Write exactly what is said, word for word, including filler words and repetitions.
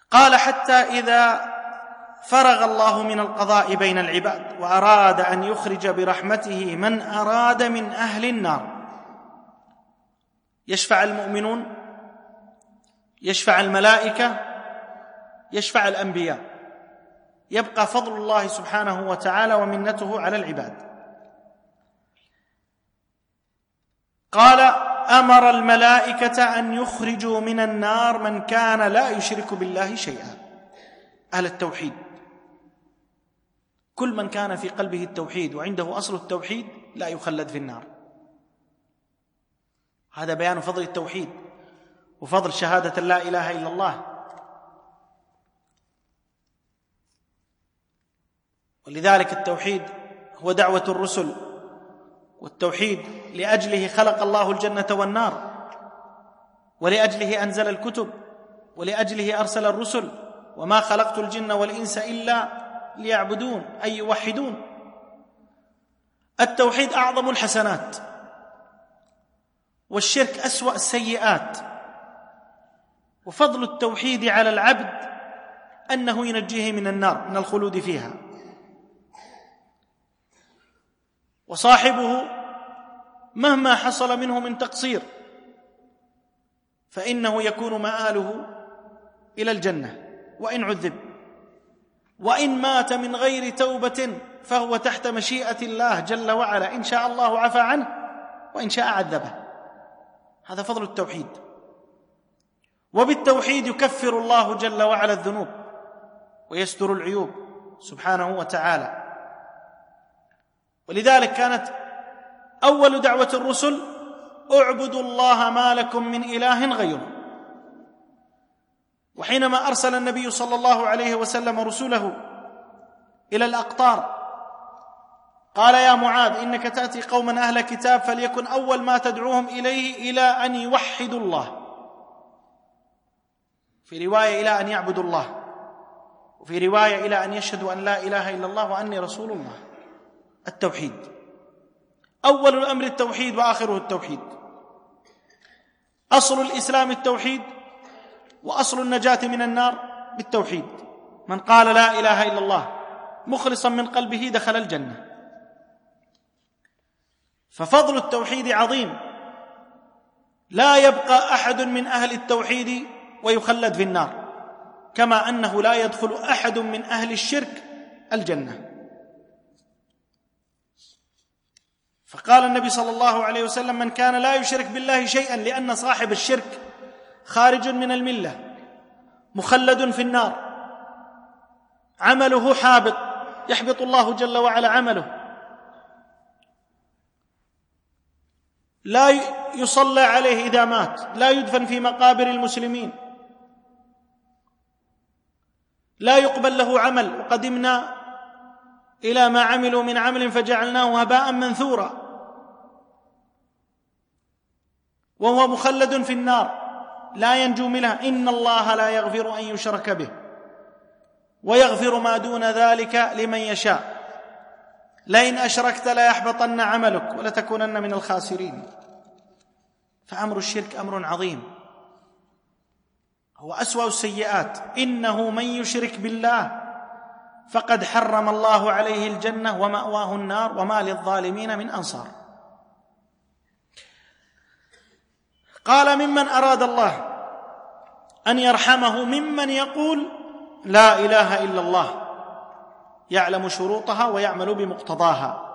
قال: حتى إذا فرغ الله من القضاء بين العباد وأراد أن يخرج برحمته من أراد من أهل النار، يشفع المؤمنون، يشفع الملائكة، يشفع الأنبياء، يبقى فضل الله سبحانه وتعالى ومنته على العباد. قال: أمر الملائكة أن يخرجوا من النار من كان لا يشرك بالله شيئا، أهل التوحيد، كل من كان في قلبه التوحيد وعنده أصل التوحيد لا يخلد في النار. هذا بيان فضل التوحيد وفضل شهادة لا إله إلا الله. ولذلك التوحيد هو دعوة الرسل، والتوحيد لأجله خلق الله الجنة والنار، ولأجله أنزل الكتب، ولأجله أرسل الرسل: وما خلقت الجن والإنس إلا ليعبدون، أي يوحدون. التوحيد أعظم الحسنات، والشرك أسوأ السيئات. وفضل التوحيد على العبد أنه ينجيه من النار، من الخلود فيها. وصاحبه مهما حصل منه من تقصير فإنه يكون مآله إلى الجنة وإن عذب، وإن مات من غير توبة فهو تحت مشيئة الله جل وعلا، إن شاء الله عفى عنه وإن شاء عذبه. هذا فضل التوحيد. وبالتوحيد يكفر الله جل وعلا الذنوب ويستر العيوب سبحانه وتعالى. ولذلك كانت أول دعوة الرسل: اعبدوا الله ما لكم من إله غيره. وحينما أرسل النبي صلى الله عليه وسلم رسله إلى الأقطار قال: يا معاذ، إنك تأتي قوما أهل كتاب، فليكن أول ما تدعوهم إليه إلى أن يوحدوا الله، في رواية إلى أن يعبدوا الله، وفي رواية إلى أن يشهدوا أن لا إله إلا الله وأني رسول الله. التوحيد أول الأمر التوحيد وآخره التوحيد. أصل الإسلام التوحيد، وأصل النجاة من النار بالتوحيد. من قال لا إله إلا الله مخلصا من قلبه دخل الجنة. ففضل التوحيد عظيم، لا يبقى أحد من أهل التوحيد ويخلد في النار، كما أنه لا يدخل أحد من أهل الشرك الجنة. فقال النبي صلى الله عليه وسلم: من كان لا يشرك بالله شيئا، لأن صاحب الشرك خارج من الملة، مخلد في النار، عمله حابط، يحبط الله جل وعلا عمله، لا يصلى عليه إذا مات، لا يدفن في مقابر المسلمين، لا يقبل له عمل. وقدمنا إلى ما عملوا من عمل فجعلناه هباء منثورا، وهو مخلد في النار لا ينجو منها. إن الله لا يغفر أن يشرك به ويغفر ما دون ذلك لمن يشاء، لئن أشركت ليحبطن عملك ولتكونن من الخاسرين. فأمر الشرك أمر عظيم، هو أسوأ السيئات. إنه من يشرك بالله فقد حرم الله عليه الجنة ومأواه النار وما للظالمين من أنصار. قال: ممن أراد الله أن يرحمه ممن يقول لا إله إلا الله، يعلم شروطها ويعمل بمقتضاها.